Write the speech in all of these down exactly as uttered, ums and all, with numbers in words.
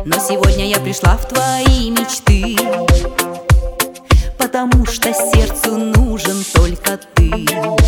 Но сегодня я пришла в твои мечты, потому что сердцу нужен только ты.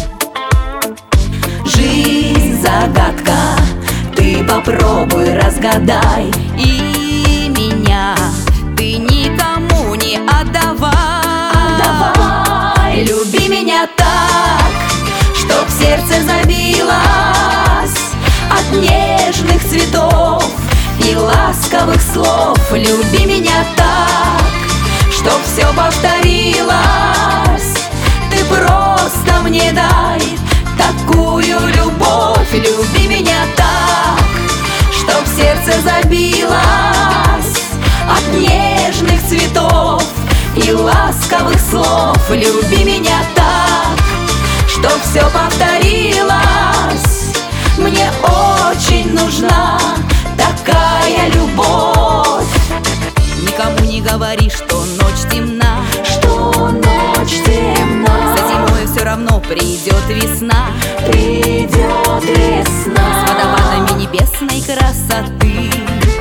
Жизнь загадка, ты попробуй разгадай, и меня ты никому не отдавай. Отдавай. Люби меня так, чтоб сердце забилось от нежных цветов и ласковых слов. Люби меня так, чтоб все повторилось. Ты просто мне дай такую любовь. Люби меня так, чтоб сердце забилось от нежных цветов и ласковых слов. Люби меня так, чтоб все повторилось. Мне очень нужна такая любовь. Никому не говори, что ночь темна, что ночь темна. За зимой все равно придет весна. Придет весна с водопадами небесной красоты,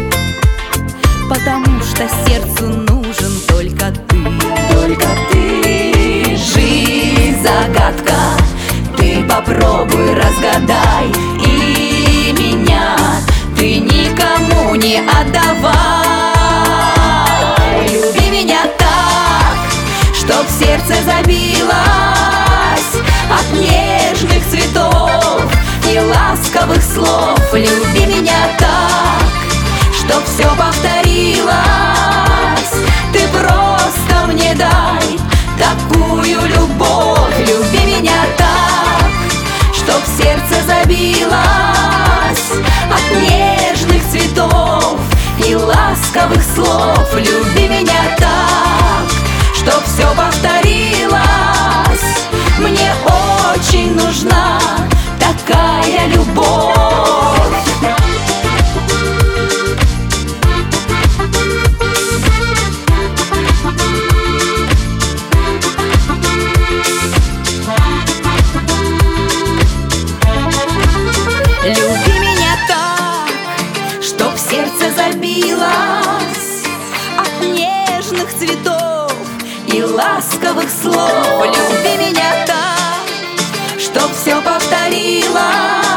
потому что сердцу нужен только ты. Только ты. Жизнь загадка, ты попробуй разгадай, и меня ты никому не отдавай. Люби меня так, чтоб сердце забилось от нежных цветов и ласковых слов. Люби меня так, чтоб все повторилось. Ты просто мне дай такую любовь. Люби меня так, чтоб сердце забилось от нежных цветов и ласковых слов. Люби меня так, чтоб все повторилось. Мне очень нужна такая любовь. Люби меня так, чтоб сердце забилось от нежных цветов и ласковых слов. Люби меня так, чтоб все повторилось.